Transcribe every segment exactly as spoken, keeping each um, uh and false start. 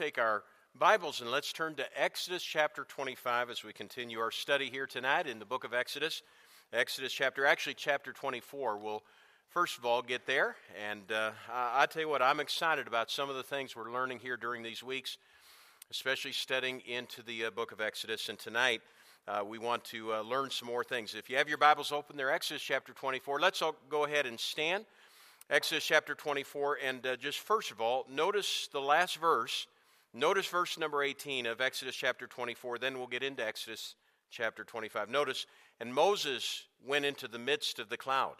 Take our Bibles and let's turn to Exodus chapter twenty-five as we continue our study here tonight in the book of Exodus. Exodus chapter, actually chapter twenty-four. We'll first of all get there, and uh, I, I tell you what, I'm excited about some of the things we're learning here during these weeks, especially studying into the uh, book of Exodus. And tonight uh, we want to uh, learn some more things. If you have your Bibles open there, Exodus chapter twenty-four, let's all go ahead and stand. Exodus chapter twenty-four, and uh, just first of all, notice the last verse. Notice verse number eighteen of Exodus chapter twenty-four, then we'll get into Exodus chapter twenty-five. Notice, and Moses went into the midst of the cloud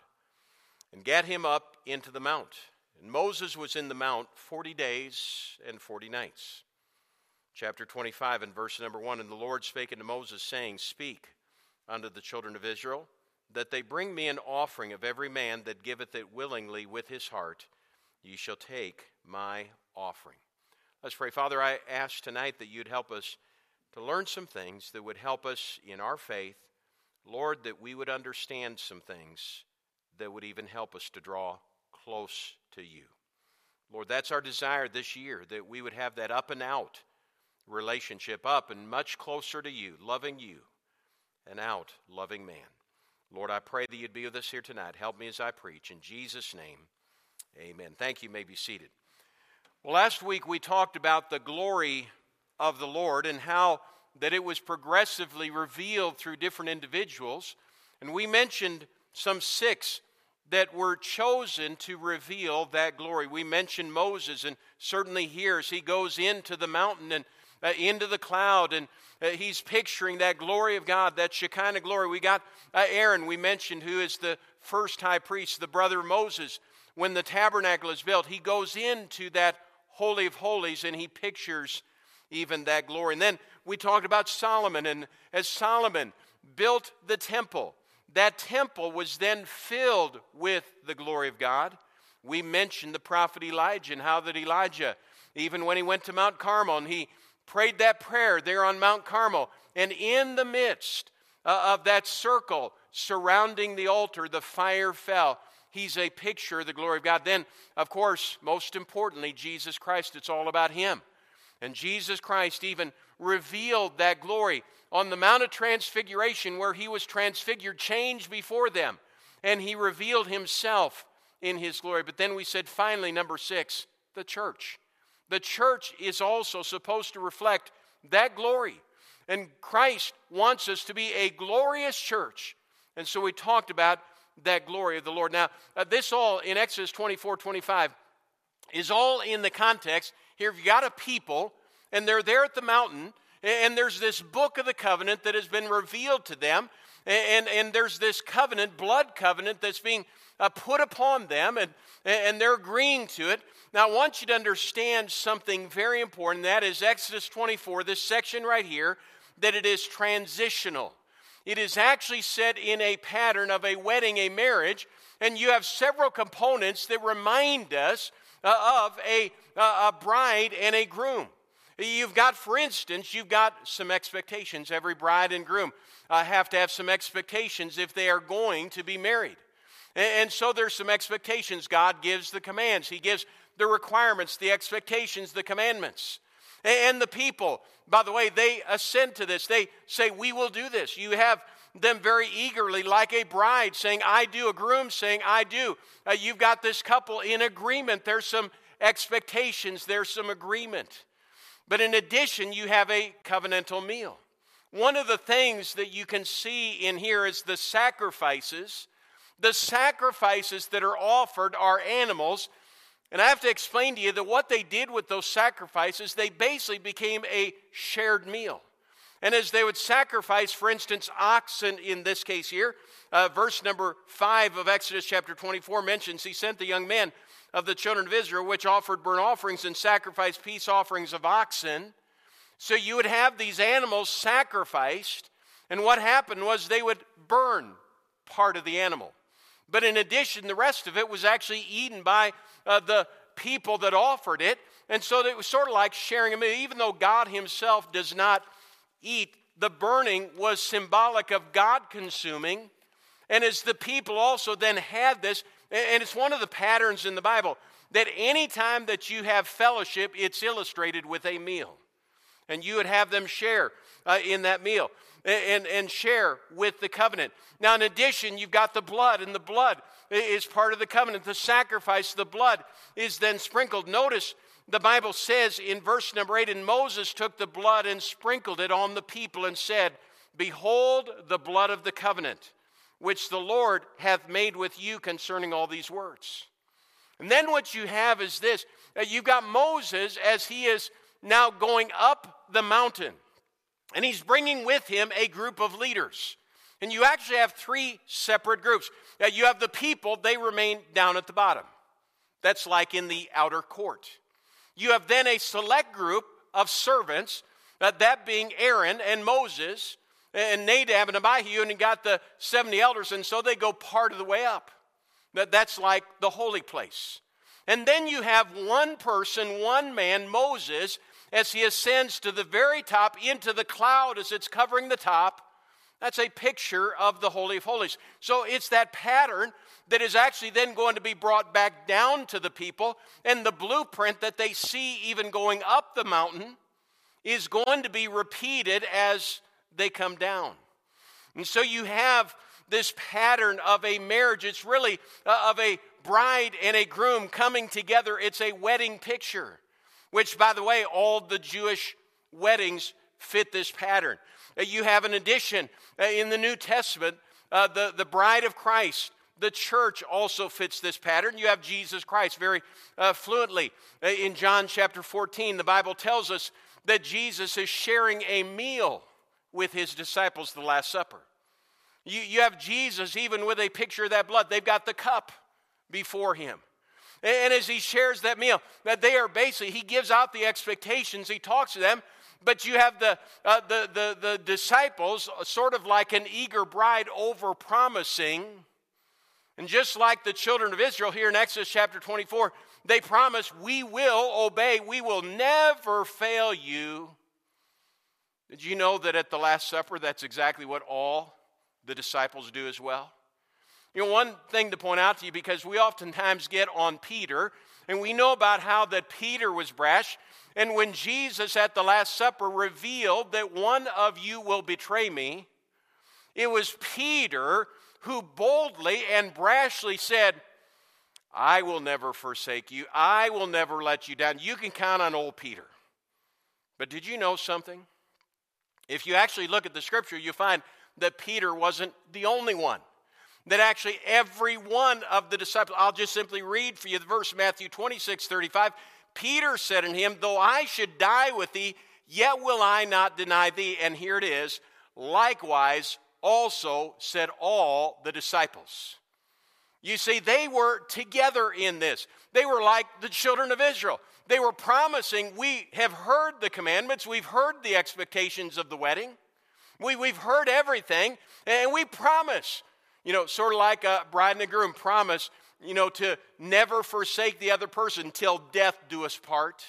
and gat him up into the mount. And Moses was in the mount forty days and forty nights. Chapter twenty-five and verse number one, and the Lord spake unto Moses, saying, Speak unto the children of Israel, that they bring me an offering of every man that giveth it willingly with his heart. Ye shall take my offering. Let's pray. Father, I ask tonight that you'd help us to learn some things that would help us in our faith. Lord, that we would understand some things that would even help us to draw close to you. Lord, that's our desire this year, that we would have that up and out relationship, up and much closer to you, loving you, and out, loving man. Lord, I pray that you'd be with us here tonight. Help me as I preach. In Jesus' name, amen. Thank you. You may be seated. Well, last week we talked about the glory of the Lord and how that it was progressively revealed through different individuals. And we mentioned some six that were chosen to reveal that glory. We mentioned Moses, and certainly here as he goes into the mountain and uh, into the cloud, and uh, he's picturing that glory of God, that Shekinah glory. We got uh, Aaron, we mentioned, who is the first high priest, the brother of Moses. When the tabernacle is built, he goes into that Holy of Holies, and he pictures even that glory. And then we talked about Solomon, and as Solomon built the temple, that temple was then filled with the glory of God. We mentioned the prophet Elijah and how that Elijah, even when he went to Mount Carmel, and he prayed that prayer there on Mount Carmel, and in the midst uh, of that circle surrounding the altar, the fire fell. He's a picture of the glory of God. Then, of course, most importantly, Jesus Christ. It's all about him. And Jesus Christ even revealed that glory on the Mount of Transfiguration, where he was transfigured, changed before them. And he revealed himself in his glory. But then we said, finally, number six, the church. The church is also supposed to reflect that glory. And Christ wants us to be a glorious church. And so we talked about that glory of the Lord. Now, uh, this all in Exodus twenty-four, twenty-five is all in the context. Here you've got a people, and they're there at the mountain, and there's this book of the covenant that has been revealed to them, and, and there's this covenant, blood covenant, that's being uh, put upon them, and, and they're agreeing to it. Now, I want you to understand something very important. That is Exodus twenty-four, this section right here, that it is transitional. It is actually set in a pattern of a wedding, a marriage, and you have several components that remind us uh, of a, uh, a bride and a groom. You've got, for instance, you've got some expectations. Every bride and groom uh, have to have some expectations if they are going to be married. And, and so there's some expectations. God gives the commands. He gives the requirements, the expectations, the commandments. And the people, by the way, they assent to this. They say, we will do this. You have them very eagerly, like a bride saying, I do, a groom saying, I do. Uh, you've got this couple in agreement. There's some expectations. There's some agreement. But in addition, you have a covenantal meal. One of the things that you can see in here is the sacrifices. The sacrifices that are offered are animals. And I have to explain to you that what they did with those sacrifices, they basically became a shared meal. And as they would sacrifice, for instance, oxen in this case here, uh, verse number five of Exodus chapter twenty-four mentions, he sent the young men of the children of Israel, which offered burnt offerings and sacrificed peace offerings of oxen. So you would have these animals sacrificed, and what happened was they would burn part of the animal. But in addition, the rest of it was actually eaten by uh, the people that offered it. And so it was sort of like sharing a meal. Even though God himself does not eat, the burning was symbolic of God consuming. And as the people also then had this, and it's one of the patterns in the Bible, that any time that you have fellowship, it's illustrated with a meal. And you would have them share uh, in that meal and, and share with the covenant. Now, in addition, you've got the blood, and the blood is part of the covenant. The sacrifice, the blood, is then sprinkled. Notice the Bible says in verse number eight, and Moses took the blood and sprinkled it on the people and said, behold the blood of the covenant, which the Lord hath made with you concerning all these words. And then what you have is this. You've got Moses as he is now going up the mountain. And he's bringing with him a group of leaders. And you actually have three separate groups. Now, you have the people, they remain down at the bottom. That's like in the outer court. You have then a select group of servants, uh, that being Aaron and Moses and Nadab and Abihu, and you got the seventy elders, and so they go part of the way up. That, that's like the holy place. And then you have one person, one man, Moses, as he ascends to the very top into the cloud as it's covering the top. That's a picture of the Holy of Holies. So it's that pattern that is actually then going to be brought back down to the people, and the blueprint that they see even going up the mountain is going to be repeated as they come down. And so you have this pattern of a marriage. It's really uh, of a bride and a groom coming together. It's a wedding picture, which, by the way, all the Jewish weddings fit this pattern. Uh, you have an addition uh, in the New Testament, uh, the, the bride of Christ. The church also fits this pattern. You have Jesus Christ very uh, fluently. Uh, in John chapter fourteen, the Bible tells us that Jesus is sharing a meal with his disciples, the Last Supper. You, you have Jesus even with a picture of that blood. They've got the cup before him. And as he shares that meal, that they are basically, he gives out the expectations, he talks to them, but you have the, uh, the, the, the disciples sort of like an eager bride over-promising. And just like the children of Israel here in Exodus chapter twenty-four, they promise, we will obey, we will never fail you. Did you know that at the Last Supper, that's exactly what all the disciples do as well? You know, one thing to point out to you, because we oftentimes get on Peter, and we know about how that Peter was brash, and when Jesus at the Last Supper revealed that one of you will betray me, it was Peter who boldly and brashly said, I will never forsake you. I will never let you down. You can count on old Peter. But did you know something? If you actually look at the scripture, you find that Peter wasn't the only one. That actually every one of the disciples, I'll just simply read for you the verse, Matthew twenty-six thirty-five. Peter said unto him, though I should die with thee, yet will I not deny thee. And here it is, likewise also said all the disciples. You see, they were together in this. They were like the children of Israel. They were promising, we have heard the commandments, we've heard the expectations of the wedding, we, we've heard everything, and we promise, you know, sort of like a bride and a groom promise, you know, to never forsake the other person till death do us part.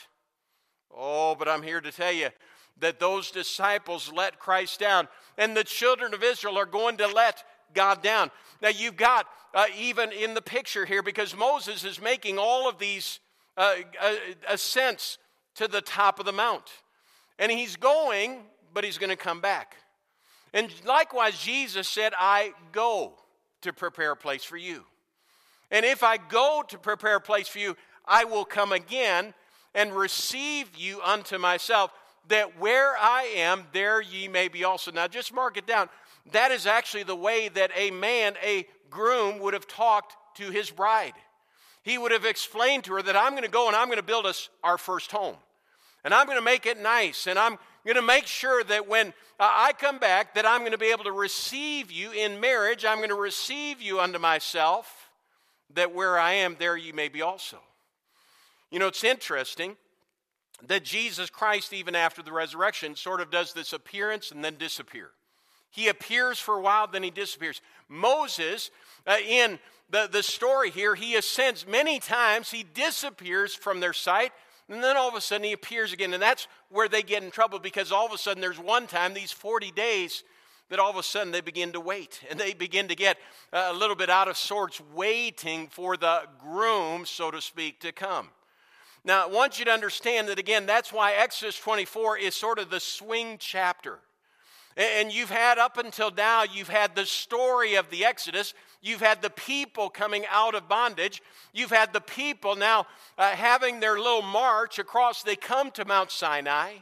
Oh, but I'm here to tell you that those disciples let Christ down, and the children of Israel are going to let God down. Now you've got, uh, even in the picture here, because Moses is making all of these uh, uh, ascents to the top of the mount. And he's going, but he's going to come back. And likewise, Jesus said, I go to prepare a place for you. And if I go to prepare a place for you, I will come again and receive you unto myself, that where I am, there ye may be also. Now just mark it down. That is actually the way that a man, a groom, would have talked to his bride. He would have explained to her that I'm going to go and I'm going to build us our first home. And I'm going to make it nice. And I'm going to make sure that when uh, I come back, that I'm going to be able to receive you in marriage. I'm going to receive you unto myself, that where I am, there you may be also. You know, it's interesting that Jesus Christ, even after the resurrection, sort of does this appearance and then disappear. He appears for a while, then he disappears. Moses, uh, in the, the story here, he ascends many times. He disappears from their sight, and then all of a sudden he appears again. And that's where they get in trouble, because all of a sudden there's one time, these forty days, that all of a sudden they begin to wait, and they begin to get a little bit out of sorts, waiting for the groom, so to speak, to come. Now, I want you to understand that, again, that's why Exodus twenty-four is sort of the swing chapter. And you've had, up until now, you've had the story of the Exodus. You've had the people coming out of bondage. You've had the people now uh, having their little march across. They come to Mount Sinai.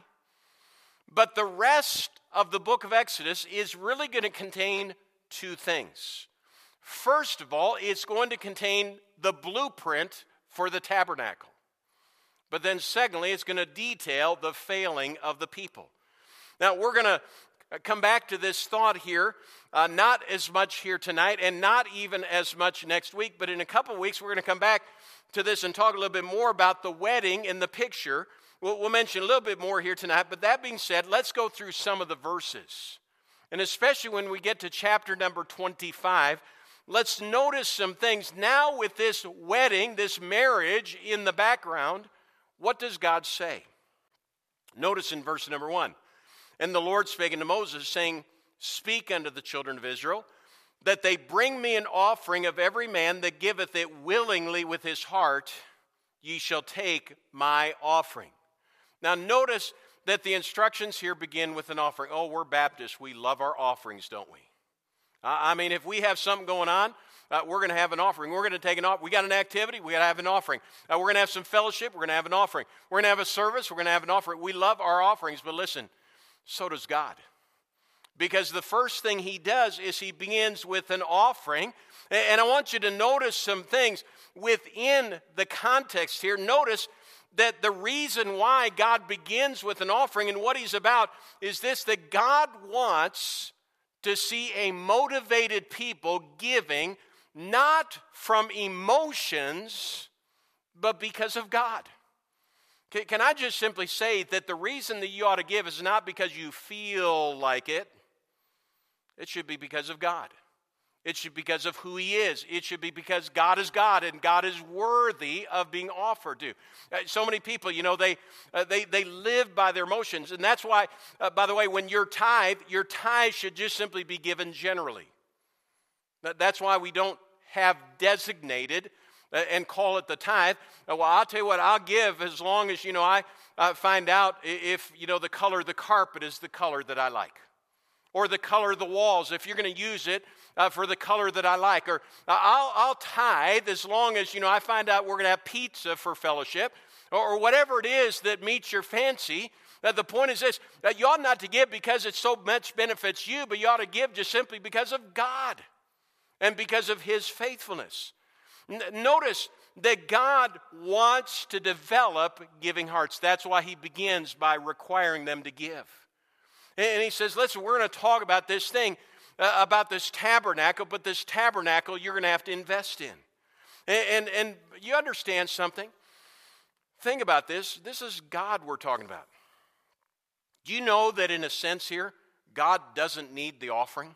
But the rest of the book of Exodus is really going to contain two things. First of all, it's going to contain the blueprint for the tabernacle. But then secondly, it's going to detail the failing of the people. Now, we're going to come back to this thought here, uh, not as much here tonight and not even as much next week, but in a couple of weeks we're going to come back to this and talk a little bit more about the wedding in the picture. We'll, we'll mention a little bit more here tonight, but that being said, let's go through some of the verses. And especially when we get to chapter number twenty-five, let's notice some things. Now with this wedding, this marriage in the background, what does God say? Notice in verse number one. And the Lord spake unto Moses, saying, Speak unto the children of Israel, that they bring me an offering of every man that giveth it willingly with his heart, ye shall take my offering. Now notice that the instructions here begin with an offering. Oh, we're Baptists. We love our offerings, don't we? I mean, if we have something going on, uh, we're going to have an offering. We're going to take an offering. We got an activity, we got to have an offering. Uh, we're going to have some fellowship, we're going to have an offering. We're going to have a service, we're going to have an offering. We love our offerings, but listen, so does God. Because the first thing he does is he begins with an offering. And I want you to notice some things within the context here. Notice that the reason why God begins with an offering and what he's about is this, that God wants to see a motivated people giving not from emotions, but because of God. Can I just simply say that the reason that you ought to give is not because you feel like it. It should be because of God. It should be because of who he is. It should be because God is God and God is worthy of being offered to. Uh, so many people, you know, they, uh, they, they live by their emotions. And that's why, uh, by the way, when you're tithe, your tithe should just simply be given generally. That's why we don't have designated and call it the tithe. Well, I'll tell you what, I'll give as long as, you know, I uh, find out if, you know, the color of the carpet is the color that I like. Or the color of the walls, if you're going to use it uh, for the color that I like. Or uh, I'll, I'll tithe as long as, you know, I find out we're going to have pizza for fellowship. Or, or whatever it is that meets your fancy. Uh, the point is this, that you ought not to give because it so much benefits you, but you ought to give just simply because of God. And because of his faithfulness. Notice that God wants to develop giving hearts. That's why he begins by requiring them to give. And he says, listen, we're going to talk about this thing, uh, about this tabernacle, but this tabernacle you're going to have to invest in. And, and, and you understand something? Think about this. This is God we're talking about. Do you know that in a sense here, God doesn't need the offering?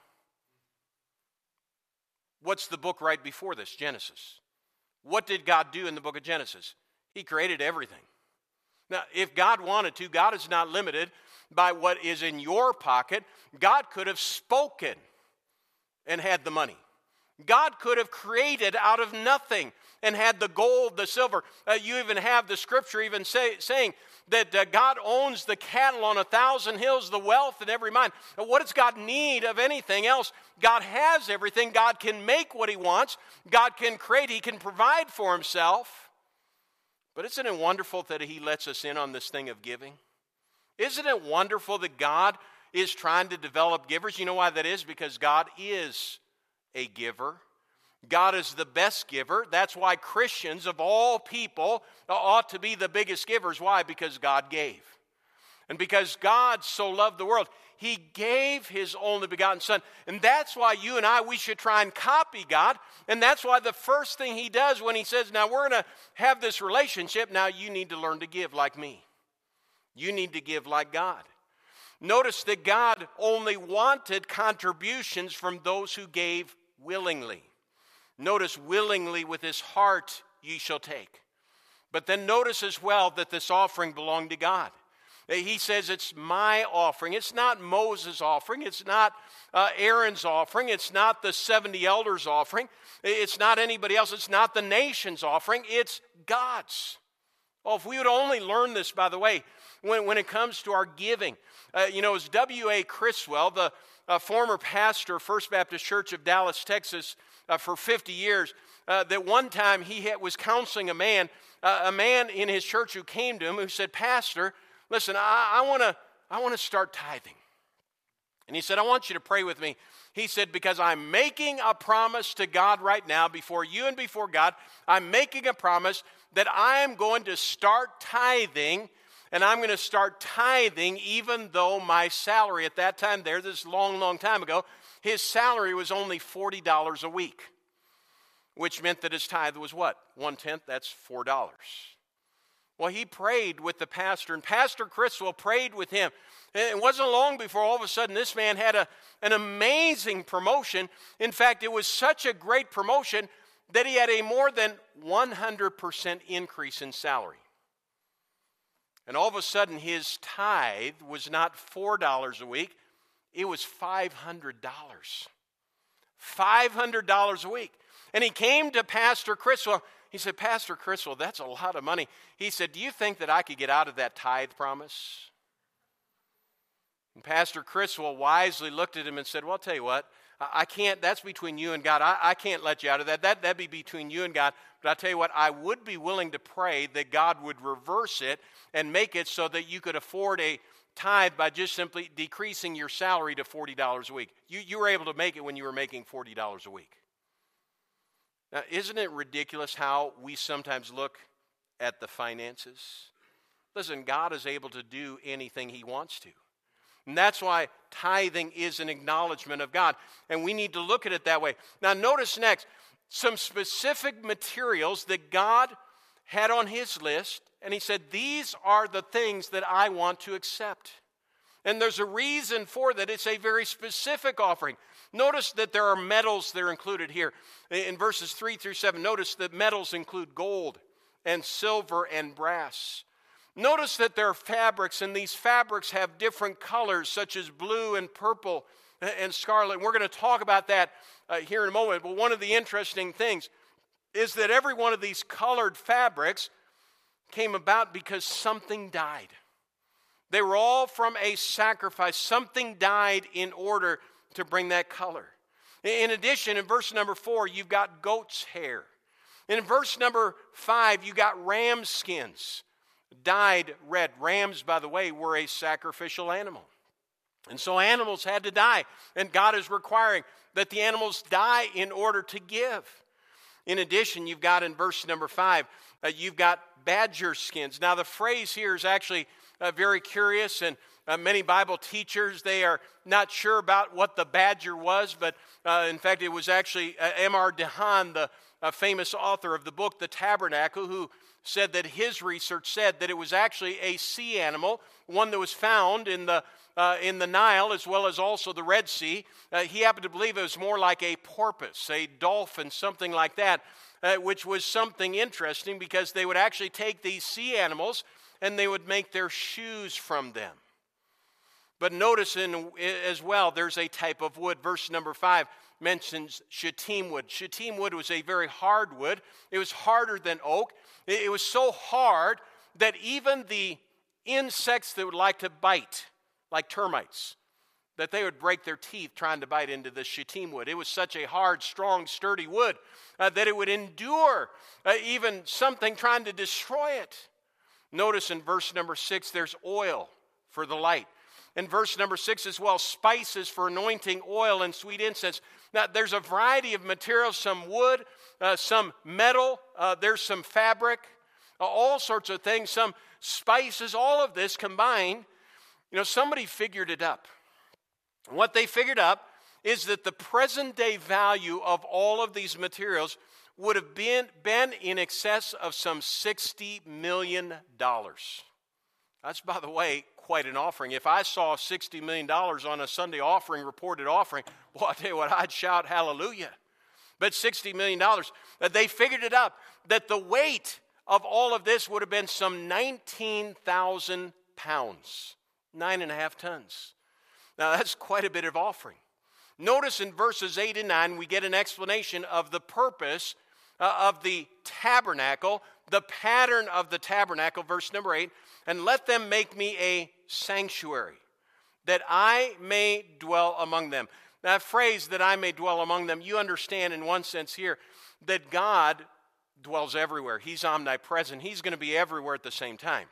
What's the book right before this? Genesis. What did God do in the book of Genesis? He created everything. Now, if God wanted to, God is not limited by what is in your pocket. God could have spoken and had the money. God could have created out of nothing and had the gold, the silver. Uh, you even have the scripture even say, saying that uh, God owns the cattle on a thousand hills, the wealth in every mine. Now, what does God need of anything else? God has everything. God can make what he wants. God can create. He can provide for himself. But isn't it wonderful that he lets us in on this thing of giving? Isn't it wonderful that God is trying to develop givers? You know why that is? Because God is a giver. God is the best giver. That's why Christians of all people ought to be the biggest givers. Why? Because God gave. And because God so loved the world, he gave his only begotten son. And that's why you and I, we should try and copy God. And that's why the first thing he does when he says, now we're going to have this relationship, now you need to learn to give like me. You need to give like God. Notice that God only wanted contributions from those who gave willingly. Notice, willingly with his heart ye shall take. But then notice as well that this offering belonged to God. He says it's my offering. It's not Moses' offering. It's not uh, Aaron's offering. It's not the seventy elders' offering. It's not anybody else. It's not the nation's offering. It's God's. Oh, if we would only learn this, by the way, when, when it comes to our giving. Uh, you know, as W A Criswell, the uh, former pastor of First Baptist Church of Dallas, Texas, uh, for fifty years, uh, that one time he had, was counseling a man, uh, a man in his church who came to him who said, Pastor, listen, I, I want to I want to start tithing. And he said, I want you to pray with me. He said, because I'm making a promise to God right now, before you and before God, I'm making a promise that I am going to start tithing, and I'm going to start tithing even though my salary at that time there, this long, long time ago, his salary was only forty dollars a week, which meant that his tithe was what? One-tenth, that's four dollars. Well, he prayed with the pastor, and Pastor Criswell prayed with him. It wasn't long before all of a sudden this man had a, an amazing promotion. In fact, it was such a great promotion that he had a more than one hundred percent increase in salary. And all of a sudden his tithe was not four dollars a week, it was five hundred dollars. five hundred dollars a week. And he came to Pastor Criswell. He said, Pastor Criswell, that's a lot of money. He said, do you think that I could get out of that tithe promise? And Pastor Criswell wisely looked at him and said, well, I'll tell you what, I can't, that's between you and God. I, I can't let you out of that. that. That'd be between you and God. But I'll tell you what, I would be willing to pray that God would reverse it and make it so that you could afford a tithe by just simply decreasing your salary to forty dollars a week. You, you were able to make it when you were making forty dollars a week. Now, isn't it ridiculous how we sometimes look at the finances? Listen, God is able to do anything He wants to. And that's why tithing is an acknowledgement of God. And we need to look at it that way. Now, notice next, some specific materials that God had on His list. And He said, these are the things that I want to accept. And there's a reason for that. It's a very specific offering. Notice that there are metals that are included here. In verses three through seven, notice that metals include gold and silver and brass. Notice that there are fabrics, and these fabrics have different colors, such as blue and purple and scarlet. And we're going to talk about that uh, here in a moment. But one of the interesting things is that every one of these colored fabrics came about because something died. They were all from a sacrifice. Something died in order to bring that color. In addition, in verse number four, you've got goat's hair. In verse number five, you got ram skins, dyed red. Rams, by the way, were a sacrificial animal. And so animals had to die. And God is requiring that the animals die in order to give. In addition, you've got in verse number five, uh, you've got badger skins. Now, the phrase here is actually uh, very curious, and Uh, many Bible teachers, they are not sure about what the badger was, but uh, in fact, it was actually uh, M R DeHaan, the uh, famous author of the book, The Tabernacle, who said that his research said that it was actually a sea animal, one that was found in the uh, in the Nile as well as also the Red Sea. Uh, he happened to believe it was more like a porpoise, a dolphin, something like that, uh, which was something interesting because they would actually take these sea animals and they would make their shoes from them. But notice in, as well, there's a type of wood. Verse number five mentions shittim wood. Shittim wood was a very hard wood. It was harder than oak. It was so hard that even the insects that would like to bite, like termites, that they would break their teeth trying to bite into the shittim wood. It was such a hard, strong, sturdy wood uh, that it would endure uh, even something trying to destroy it. Notice in verse number six, there's oil for the light. In verse number six as well, spices for anointing, oil, and sweet incense. Now, there's a variety of materials, some wood, uh, some metal, uh, there's some fabric, uh, all sorts of things, some spices, all of this combined. You know, somebody figured it up. What they figured up is that the present day value of all of these materials would have been, been in excess of some sixty million dollars. That's, by the way, quite an offering. If I saw sixty million dollars on a Sunday offering, reported offering, well, I'll tell you what, I'd shout hallelujah. But sixty million dollars, they figured it up, that the weight of all of this would have been some nineteen thousand pounds, nine and a half tons. Now that's quite a bit of offering. Notice in verses eight and nine, we get an explanation of the purpose uh, of the tabernacle, the pattern of the tabernacle, verse number eight, and let them make me a sanctuary, that I may dwell among them. That phrase, that I may dwell among them, you understand in one sense here that God dwells everywhere. He's omnipresent. He's going to be everywhere at the same time.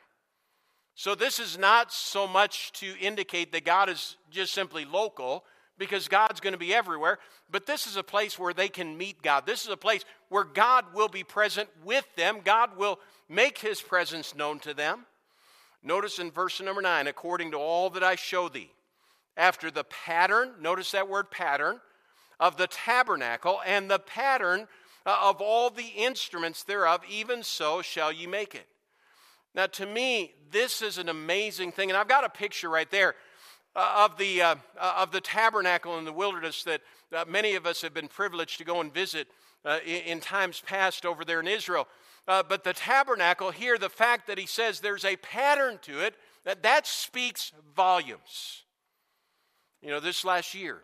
So this is not so much to indicate that God is just simply local, because God's going to be everywhere, but this is a place where they can meet God. This is a place where God will be present with them. God will make his presence known to them. Notice in verse number nine, according to all that I show thee, after the pattern, notice that word pattern, of the tabernacle, and the pattern of all the instruments thereof, even so shall ye make it. Now to me, this is an amazing thing, and I've got a picture right there Uh, of the uh, uh, of the tabernacle in the wilderness that uh, many of us have been privileged to go and visit uh, in, in times past over there in Israel. Uh, but the tabernacle here, the fact that he says there's a pattern to it, that, that speaks volumes. You know, this last year,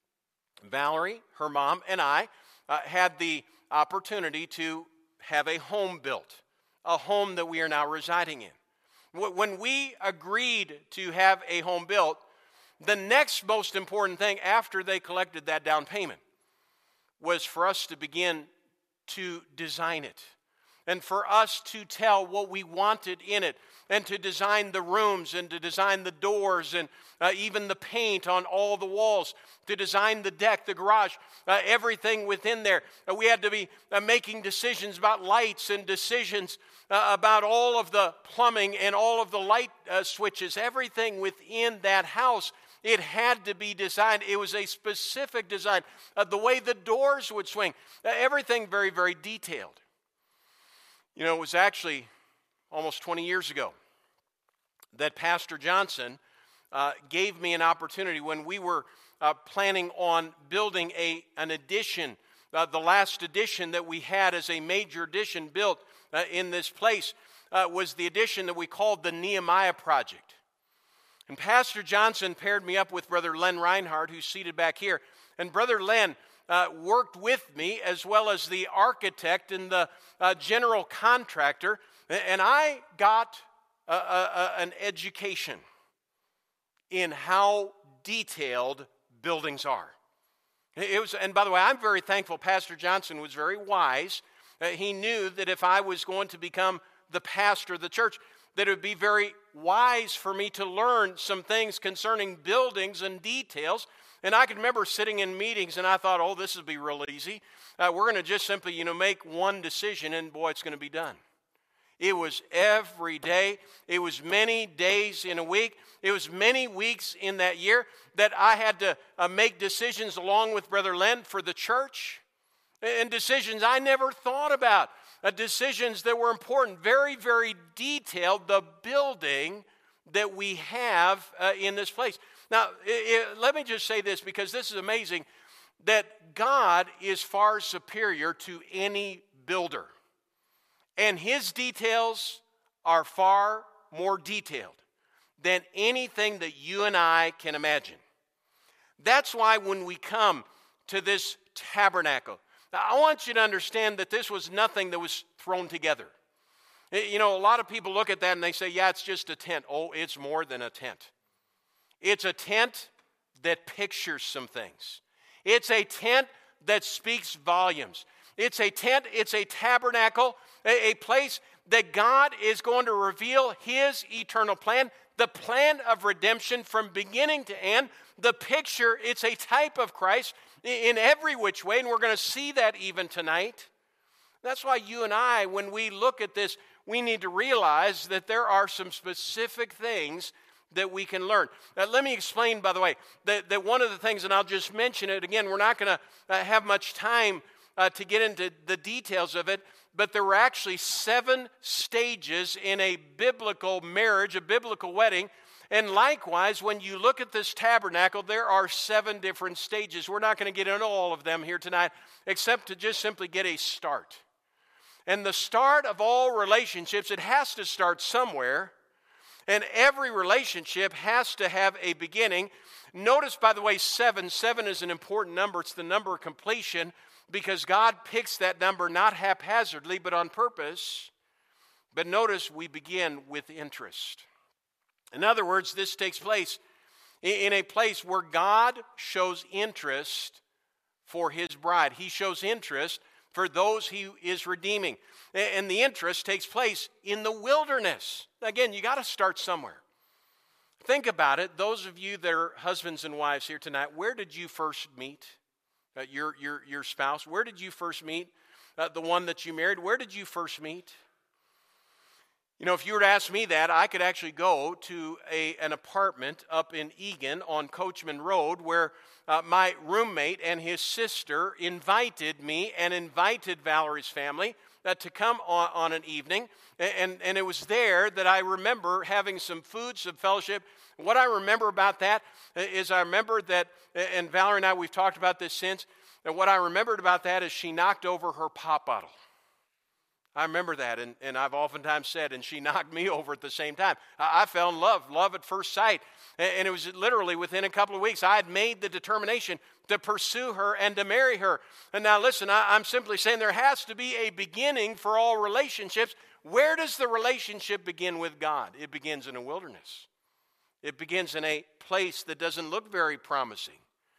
Valerie, her mom, and I uh, had the opportunity to have a home built, a home that we are now residing in. When we agreed to have a home built, the next most important thing after they collected that down payment was for us to begin to design it, and for us to tell what we wanted in it, and to design the rooms, and to design the doors, and uh, even the paint on all the walls, to design the deck, the garage, uh, everything within there. Uh, we had to be uh, making decisions about lights, and decisions uh, about all of the plumbing and all of the light uh, switches, everything within that house. It had to be designed. It was a specific design. Uh, the way the doors would swing. Uh, everything very, very detailed. You know, it was actually almost twenty years ago that Pastor Johnson uh, gave me an opportunity when we were uh, planning on building a an addition, uh, the last addition that we had as a major addition built uh, in this place uh, was the addition that we called the Nehemiah Project. And Pastor Johnson paired me up with Brother Len Reinhardt, who's seated back here. And Brother Len uh, worked with me, as well as the architect and the uh, general contractor. And I got a, a, a, an education in how detailed buildings are. It was, and by the way, I'm very thankful Pastor Johnson was very wise. Uh, he knew that if I was going to become the pastor of the church, that it would be very wise for me to learn some things concerning buildings and details. And I can remember sitting in meetings, and I thought, oh, this will be real easy. Uh, we're going to just simply, you know, make one decision, and boy, it's going to be done. It was every day. It was many days in a week. It was many weeks in that year that I had to uh, make decisions along with Brother Len for the church, and decisions I never thought about. Uh, decisions that were important, very, very detailed, the building that we have uh, in this place. Now, it, it, let me just say this, because this is amazing, that God is far superior to any builder. And his details are far more detailed than anything that you and I can imagine. That's why when we come to this tabernacle, now, I want you to understand that this was nothing that was thrown together. You know, a lot of people look at that and they say, yeah, it's just a tent. Oh, it's more than a tent. It's a tent that pictures some things. It's a tent that speaks volumes. It's a tent, it's a tabernacle, a, a place that God is going to reveal his eternal plan, the plan of redemption from beginning to end. The picture, it's a type of Christ in every which way, and we're going to see that even tonight. That's why you and I, when we look at this, we need to realize that there are some specific things that we can learn. Now, let me explain, by the way, that, that one of the things, and I'll just mention it again, we're not going to uh, have much time uh, to get into the details of it, but there were actually seven stages in a biblical marriage, a biblical wedding. And likewise, when you look at this tabernacle, there are seven different stages. We're not going to get into all of them here tonight, except to just simply get a start. And the start of all relationships, it has to start somewhere. And every relationship has to have a beginning. Notice, by the way, seven. Seven is an important number. It's the number of completion because God picks that number not haphazardly, but on purpose. But notice we begin with interest. In other words, this takes place in a place where God shows interest for his bride. He shows interest for those he is redeeming. And the interest takes place in the wilderness. Again, you got to start somewhere. Think about it. Those of you that are husbands and wives here tonight, where did you first meet uh, your, your, your spouse? Where did you first meet uh, the one that you married? Where did you first meet? You know, if you were to ask me that, I could actually go to a, an apartment up in Egan on Coachman Road where uh, my roommate and his sister invited me and invited Valerie's family uh, to come on, on an evening. And, and it was there that I remember having some food, some fellowship. What I remember about that is I remember that, and Valerie and I, we've talked about this since, and what I remembered about that is she knocked over her pop bottle. I remember that, and, and I've oftentimes said, and she knocked me over at the same time. I, I fell in love, love at first sight. And, and it was literally within a couple of weeks, I had made the determination to pursue her and to marry her. And now listen, I, I'm simply saying there has to be a beginning for all relationships. Where does the relationship begin with God? It begins in a wilderness. It begins in a place that doesn't look very promising.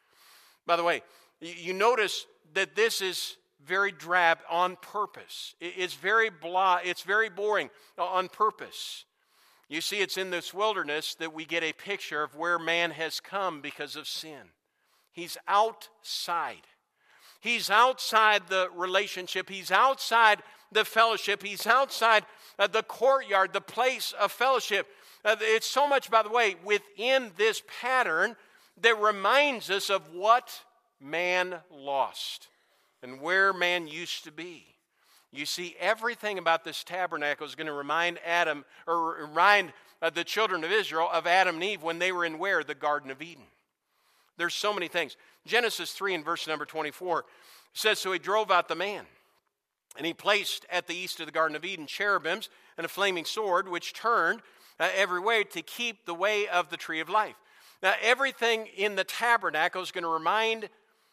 By the way, you, you notice that this is very drab on purpose. It's very blah, it's very boring on purpose. You see, it's in this wilderness that we get a picture of where man has come because of sin. He's outside. He's outside the relationship. He's outside the fellowship. He's outside uh, the courtyard, the place of fellowship. Uh, it's so much, by the way, within this pattern that reminds us of what man lost and where man used to be. You see, everything about this tabernacle is going to remind Adam, or remind uh, the children of Israel of Adam and Eve when they were in where? The Garden of Eden. There's so many things. Genesis three and verse number twenty-four says, so he drove out the man, and he placed at the east of the Garden of Eden cherubims and a flaming sword, which turned uh, every way to keep the way of the tree of life. Now, everything in the tabernacle is going to remind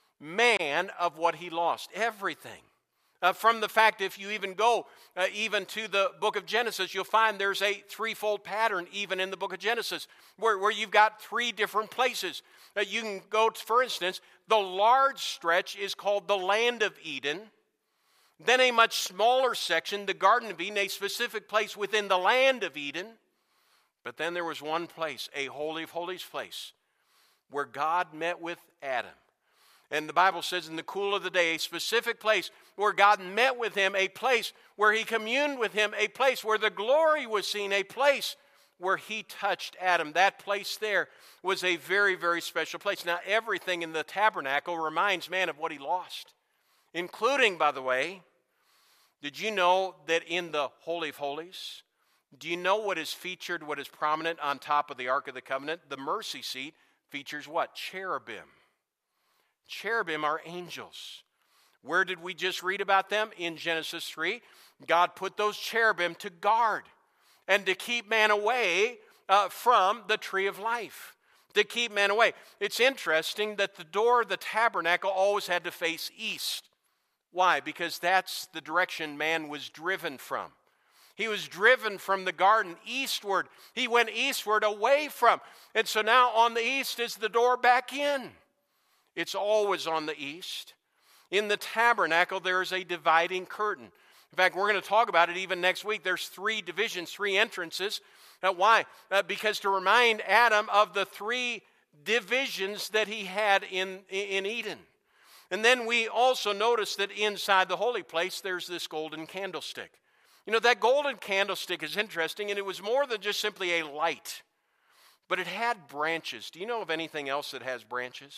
man of what he lost. Everything. Uh, from the fact, if you even go uh, even to the book of Genesis, you'll find there's a threefold pattern even in the book of Genesis where, where you've got three different places. Uh, you can go, to, for instance, the large stretch is called the land of Eden. Then a much smaller section, the Garden of Eden, a specific place within the land of Eden. But then there was one place, a Holy of Holies place, where God met with Adam. And the Bible says in the cool of the day, a specific place where God met with him, a place where he communed with him, a place where the glory was seen, a place where he touched Adam. That place there was a very, very special place. Now, everything in the tabernacle reminds man of what he lost, including, by the way, did you know that in the Holy of Holies, do you know what is featured, what is prominent on top of the Ark of the Covenant? The mercy seat features what? Cherubim. Cherubim are angels. Where did we just read about them? In Genesis three. God put those cherubim to guard and to keep man away uh, from the tree of life. To keep man away. It's interesting that the door of the tabernacle always had to face east. Why? Because that's the direction man was driven from. He was driven from the garden eastward. He went eastward away from. And so now on the east is the door back in. It's always on the east. In the tabernacle, there is a dividing curtain. In fact, we're going to talk about it even next week. There's three divisions, three entrances. Uh, why? Uh, because to remind Adam of the three divisions that he had in, in Eden. And then we also notice that inside the holy place, there's this golden candlestick. You know, that golden candlestick is interesting, and it was more than just simply a light. But it had branches. Do you know of anything else that has branches?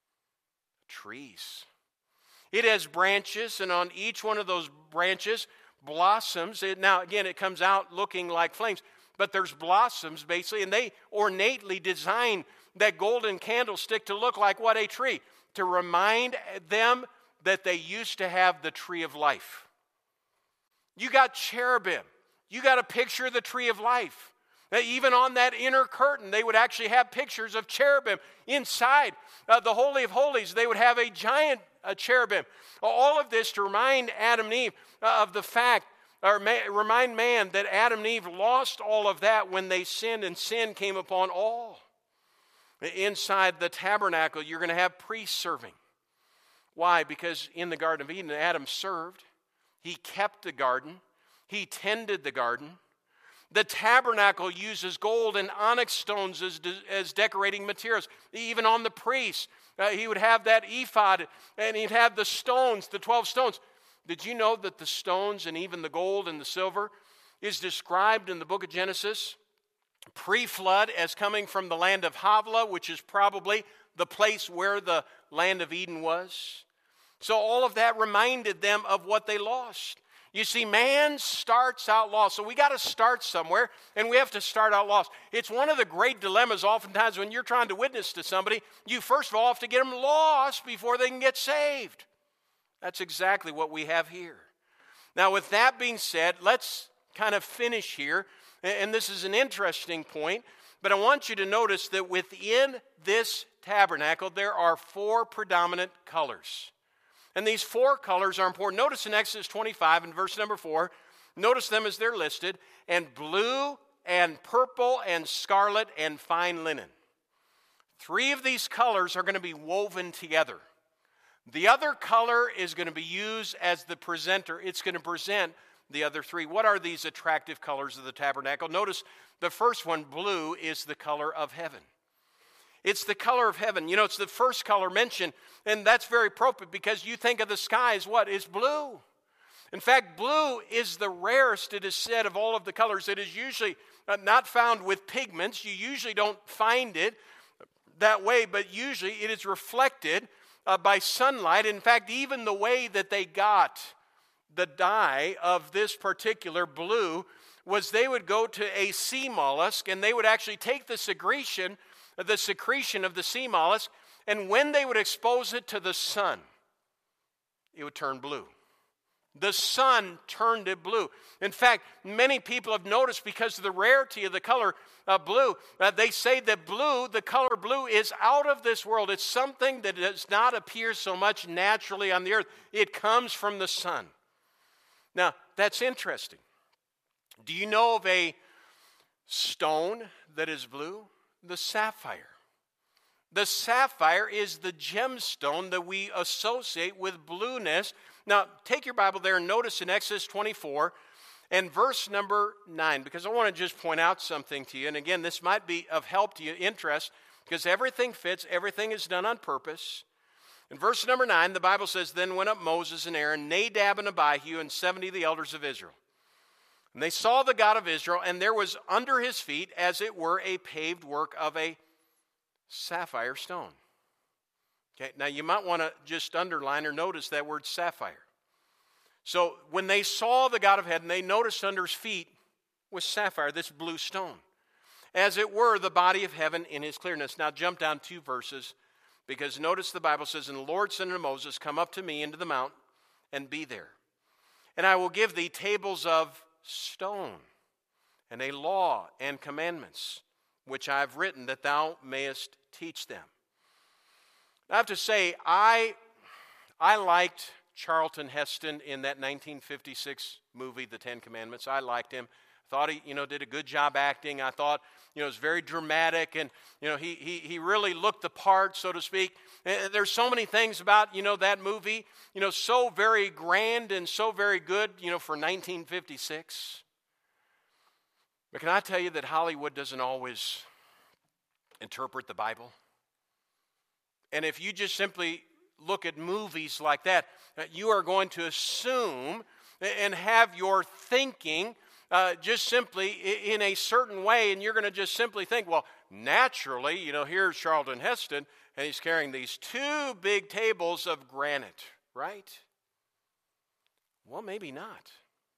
Trees. It has branches, and on each one of those branches, blossoms. It, now, again, it comes out looking like flames, but there's blossoms, basically, and they ornately design that golden candlestick to look like what? A tree. To remind them that they used to have the tree of life. You got cherubim. You got a picture of the tree of life. Even on that inner curtain, they would actually have pictures of cherubim. Inside uh, the Holy of Holies, they would have a giant uh, cherubim. All of this to remind Adam and Eve uh, of the fact, or ma- remind man that Adam and Eve lost all of that when they sinned, and sin came upon all. Inside the tabernacle, you're going to have priests serving. Why? Because in the Garden of Eden, Adam served. He kept the garden. He tended the garden. The tabernacle uses gold and onyx stones as, de- as decorating materials. Even on the priests, uh, he would have that ephod, and he'd have the stones, the twelve stones. Did you know that the stones and even the gold and the silver is described in the book of Genesis pre-flood as coming from the land of Havilah, which is probably the place where the land of Eden was? So all of that reminded them of what they lost. You see, man starts out lost. So we got to start somewhere, and we have to start out lost. It's one of the great dilemmas oftentimes when you're trying to witness to somebody. You first of all have to get them lost before they can get saved. That's exactly what we have here. Now, with that being said, let's kind of finish here. And this is an interesting point, but I want you to notice that within this tabernacle, there are four predominant colors. And these four colors are important. Notice in Exodus twenty-five and verse number four, notice them as they're listed, and blue and purple and scarlet and fine linen. Three of these colors are going to be woven together. The other color is going to be used as the presenter. It's going to present the other three. What are these attractive colors of the tabernacle? Notice the first one, blue, is the color of heaven. It's the color of heaven. You know, it's the first color mentioned, and that's very appropriate because you think of the sky as what? Is blue. In fact, blue is the rarest, it is said, of all of the colors. It is usually not found with pigments. You usually don't find it that way, but usually it is reflected uh, by sunlight. In fact, even the way that they got the dye of this particular blue was they would go to a sea mollusk, and they would actually take the secretion the secretion of the sea mollusk, and when they would expose it to the sun, it would turn blue. The sun turned it blue. In fact, many people have noticed because of the rarity of the color uh, blue, uh, they say that blue, the color blue, is out of this world. It's something that does not appear so much naturally on the earth. It comes from the sun. Now, that's interesting. Do you know of a stone that is blue? The sapphire. The sapphire is the gemstone that we associate with blueness. Now, take your Bible there and notice in Exodus twenty-four and verse number nine, because I want to just point out something to you. And again, this might be of help to you, interest, because everything fits, everything is done on purpose. In verse number nine, the Bible says, "Then went up Moses and Aaron, Nadab and Abihu, and seventy of the elders of Israel. And they saw the God of Israel, and there was under his feet, as it were, a paved work of a sapphire stone." Okay, now you might want to just underline or notice that word sapphire. So when they saw the God of heaven, they noticed under his feet was sapphire, this blue stone. As it were, the body of heaven in his clearness. Now jump down two verses, because notice the Bible says, "And the Lord said unto Moses, Come up to me into the mount, and be there. And I will give thee tables of stone, and a law and commandments, which I have written, that thou mayest teach them." I have to say, I, I liked Charlton Heston in that nineteen fifty-six movie, The Ten Commandments. I liked him. Thought he, you know, did a good job acting. I thought, you know, it was very dramatic, and, you know, he he he really looked the part, so to speak. And there's so many things about, you know, that movie, you know, so very grand and so very good, you know, for nineteen fifty-six. But can I tell you that Hollywood doesn't always interpret the Bible? And if you just simply look at movies like that, you are going to assume and have your thinking uh, just simply in a certain way, and you're going to just simply think, well, naturally, you know, here's Charlton Heston, and he's carrying these two big tables of granite, right? Well, maybe not.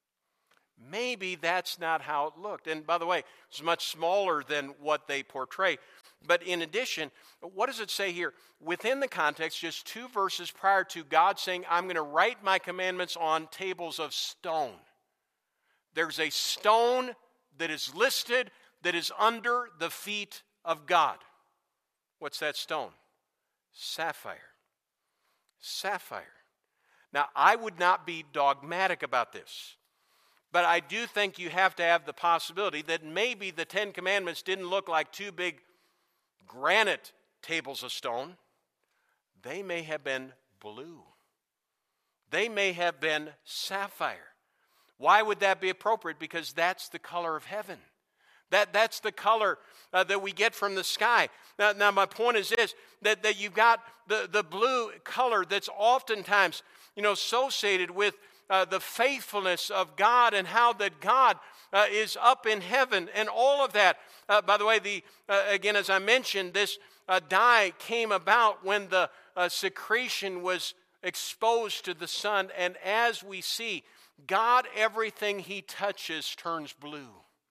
Maybe that's not how it looked. And by the way, it's much smaller than what they portray. But in addition, what does it say here? Within the context, just two verses prior to God saying, I'm going to write my commandments on tables of stone. There's a stone that is listed that is under the feet of God. What's that stone? Sapphire. Sapphire. Now, I would not be dogmatic about this, but I do think you have to have the possibility that maybe the Ten Commandments didn't look like two big granite tables of stone. They may have been blue. They may have been sapphire. Why would that be appropriate? Because that's the color of heaven. That, that's the color uh, that we get from the sky. Now, now my point is this, that, that you've got the, the blue color that's oftentimes, you know, associated with uh, the faithfulness of God and how that God uh, is up in heaven and all of that. Uh, by the way, the uh, again, as I mentioned, this uh, dye came about when the uh, secretion was exposed to the sun. And as we see, God, everything he touches turns blue.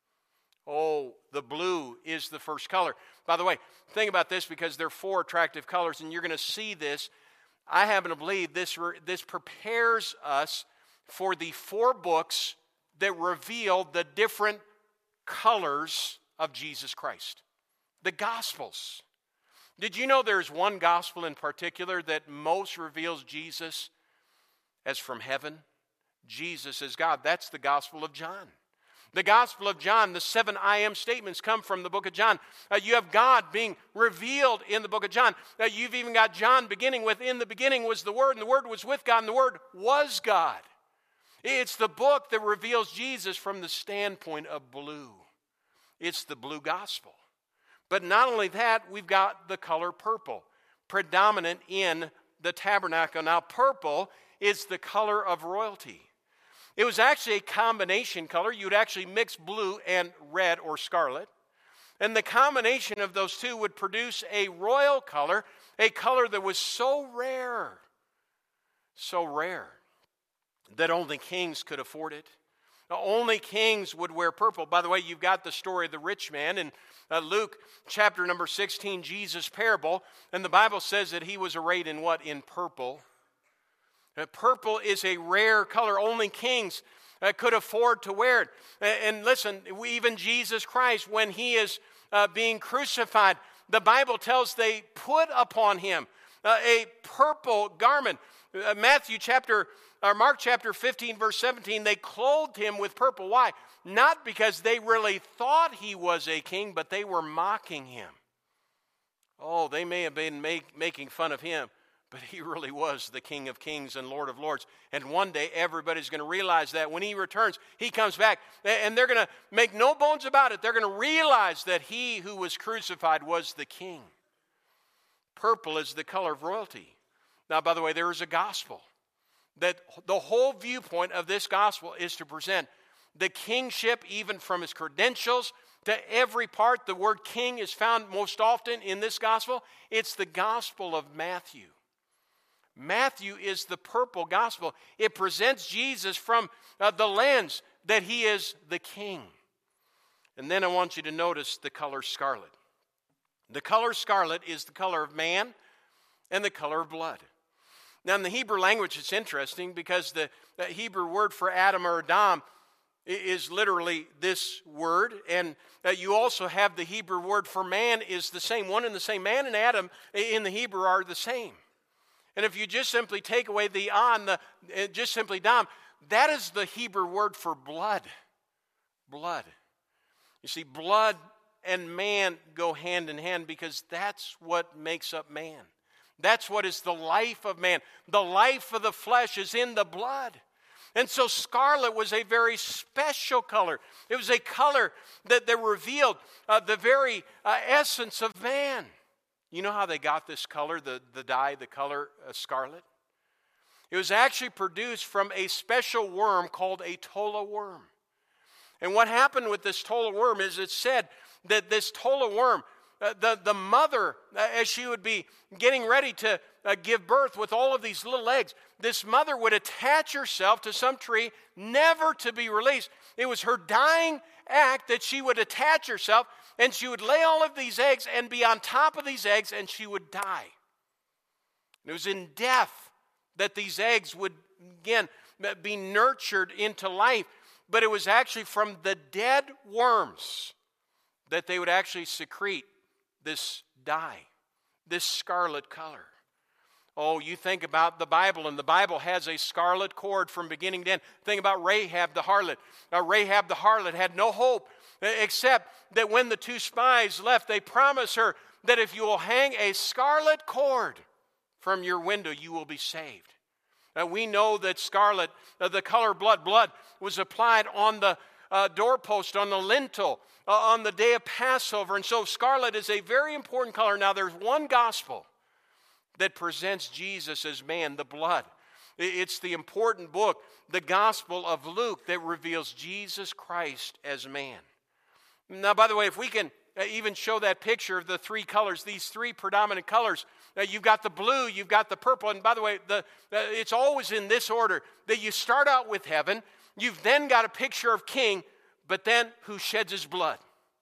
Oh, the blue is the first color. By the way, think about this, because there are four attractive colors, and you're going to see this. I happen to believe this, this prepares us for the four books that reveal the different colors of Jesus Christ. The Gospels. Did you know there's one gospel in particular that most reveals Jesus as from heaven? Jesus as God. That's the Gospel of John. The Gospel of John, the seven I am statements come from the book of John. Uh, you have God being revealed in the book of John. Uh, you've even got John beginning with, in the beginning was the Word, and the Word was with God, and the Word was God. It's the book that reveals Jesus from the standpoint of blue. It's the blue gospel. But not only that, we've got the color purple, predominant in the tabernacle. Now, purple is the color of royalty. It was actually a combination color. You'd actually mix blue and red or scarlet. And the combination of those two would produce a royal color, a color that was so rare, so rare, that only kings could afford it. Only kings would wear purple. By the way, you've got the story of the rich man in uh, Luke chapter number sixteen, Jesus' parable. And the Bible says that he was arrayed in what? In purple. Uh, purple is a rare color. Only kings uh, could afford to wear it. Uh, and listen, we, even Jesus Christ, when he is uh, being crucified, the Bible tells they put upon him uh, a purple garment. Uh, Matthew chapter, or Mark chapter fifteen, verse seventeen, they clothed him with purple. Why? Not because they really thought he was a king, but they were mocking him. Oh, they may have been make, making fun of him, but he really was the King of Kings and Lord of Lords. And one day everybody's going to realize that when he returns, he comes back. And they're going to make no bones about it. They're going to realize that he who was crucified was the king. Purple is the color of royalty. Now, by the way, there is a gospel. That the whole viewpoint of this gospel is to present the kingship, even from his credentials to every part. The word king is found most often in this gospel. It's the gospel of Matthew. Matthew is the purple gospel. It presents Jesus from uh, the lens that he is the king. And then I want you to notice the color scarlet. The color scarlet is the color of man and the color of blood. Now in the Hebrew language it's interesting because the, the Hebrew word for Adam or Adam is literally this word. And uh, you also have the Hebrew word for man is the same. One and the same. Man and Adam in the Hebrew are the same. And if you just simply take away the on, the just simply dam, that is the Hebrew word for blood. Blood. You see, blood and man go hand in hand because that's what makes up man. That's what is the life of man. The life of the flesh is in the blood. And so scarlet was a very special color. It was a color that, that revealed uh, the very uh, essence of man. You know how they got this color, the, the dye, the color uh, scarlet? It was actually produced from a special worm called a tola worm. And what happened with this tola worm is it said that this tola worm, uh, the, the mother, uh, as she would be getting ready to uh, give birth with all of these little eggs, this mother would attach herself to some tree, never to be released. It was her dying act that she would attach herself, and she would lay all of these eggs and be on top of these eggs, and she would die. It was in death that these eggs would, again, be nurtured into life. But it was actually from the dead worms that they would actually secrete this dye, this scarlet color. Oh, you think about the Bible, and the Bible has a scarlet cord from beginning to end. Think about Rahab the harlot. Now, Rahab the harlot had no hope, except that when the two spies left, they promised her that if you will hang a scarlet cord from your window, you will be saved. Now, we know that scarlet, uh, the color blood, blood was applied on the uh, doorpost, on the lintel, uh, on the day of Passover. And so scarlet is a very important color. Now, there's one gospel that presents Jesus as man, the blood. It's the important book, the Gospel of Luke, that reveals Jesus Christ as man. Now, by the way, if we can even show that picture of the three colors, these three predominant colors, now you've got the blue, you've got the purple, and by the way, the, the, it's always in this order, that you start out with heaven, you've then got a picture of king, but then who sheds his blood.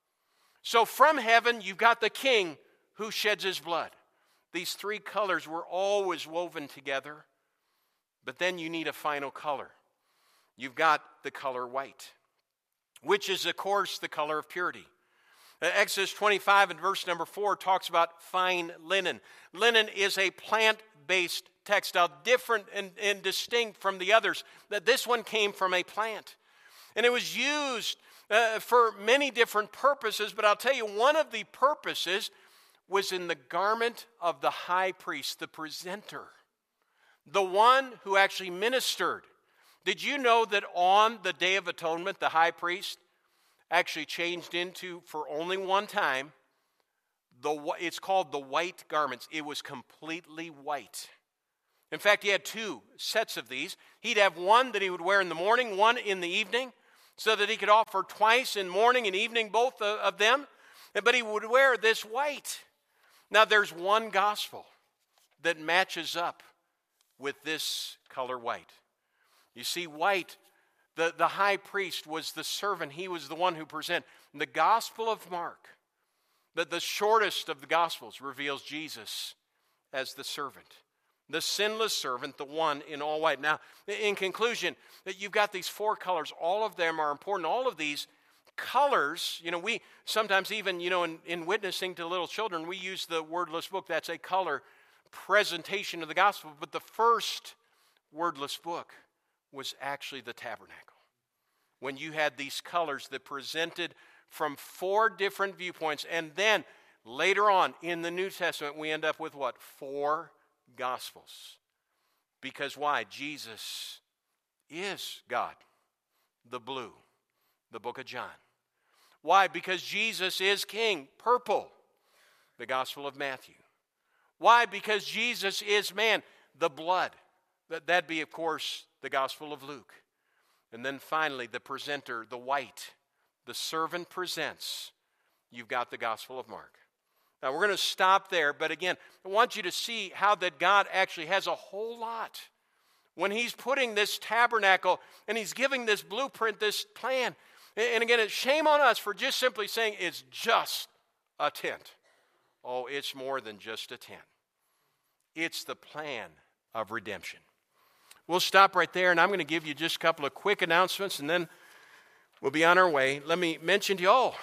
So from heaven, you've got the king who sheds his blood. These three colors were always woven together, but then you need a final color. You've got the color white, which is, of course, the color of purity. Exodus twenty-five and verse number four talks about fine linen. Linen is a plant-based textile, different and, and distinct from the others. That this one came from a plant. And it was used uh, for many different purposes, but I'll tell you, one of the purposes was in the garment of the high priest, the presenter, the one who actually ministered. Did you know that on the Day of Atonement, the high priest actually changed into, for only one time, the it's called the white garments. It was completely white. In fact, he had two sets of these. He'd have one that he would wear in the morning, one in the evening, so that he could offer twice in morning and evening, both of them. But he would wear this white. Now, there's one gospel that matches up with this color white. You see, white, the, the high priest was the servant. He was the one who presented. The Gospel of Mark, the, the shortest of the Gospels, reveals Jesus as the servant, the sinless servant, the one in all white. Now, in conclusion, that you've got these four colors. All of them are important. All of these colors, you know, we sometimes even, you know, in, in witnessing to little children, we use the wordless book. That's a color presentation of the gospel. But the first wordless book was actually the tabernacle. When you had these colors that presented from four different viewpoints. And then later on in the New Testament, we end up with what? Four gospels. Because why? Jesus is God. The blue, the book of John. Why? Because Jesus is king. Purple, the Gospel of Matthew. Why? Because Jesus is man. The blood. That'd be, of course, the Gospel of Luke. And then finally, the presenter, the white. The servant presents. You've got the Gospel of Mark. Now, we're going to stop there. But again, I want you to see how that God actually has a whole lot. When he's putting this tabernacle and he's giving this blueprint, this plan. And again, it's shame on us for just simply saying it's just a tent. Oh, it's more than just a tent. It's the plan of redemption. We'll stop right there, and I'm going to give you just a couple of quick announcements, and then we'll be on our way. Let me mention to you all,